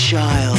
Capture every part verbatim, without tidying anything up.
child.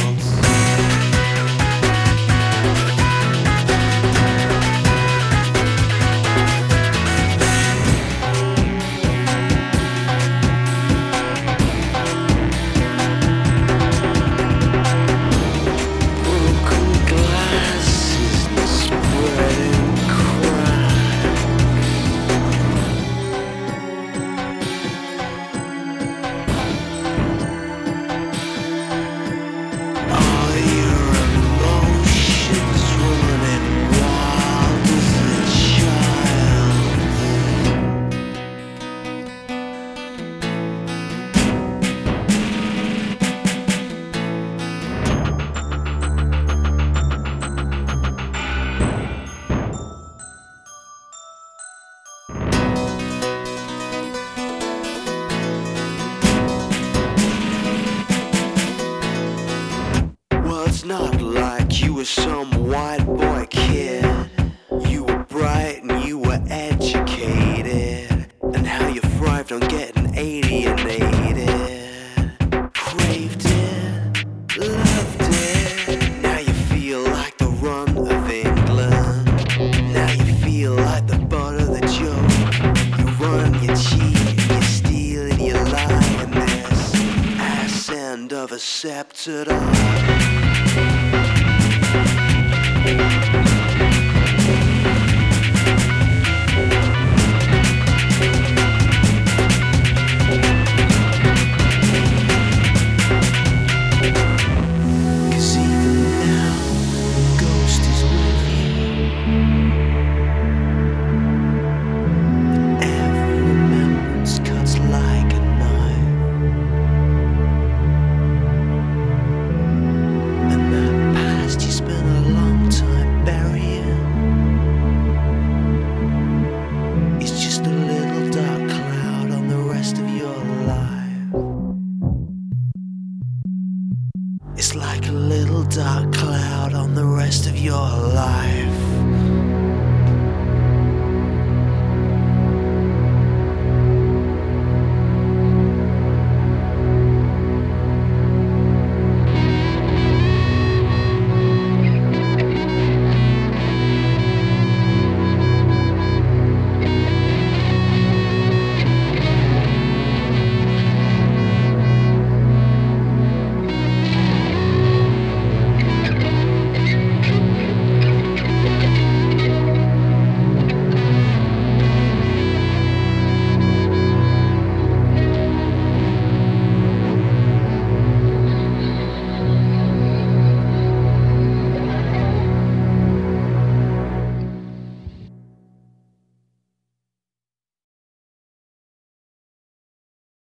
It's not like you were some white boy kid. You were bright and you were educated, and how you thrived on getting alienated. Craved it, loved it. Now you feel like the run of England. Now you feel like the butt of the joke. You run, you cheat, you steal and you lie in this ass end of a scepter. Thank you.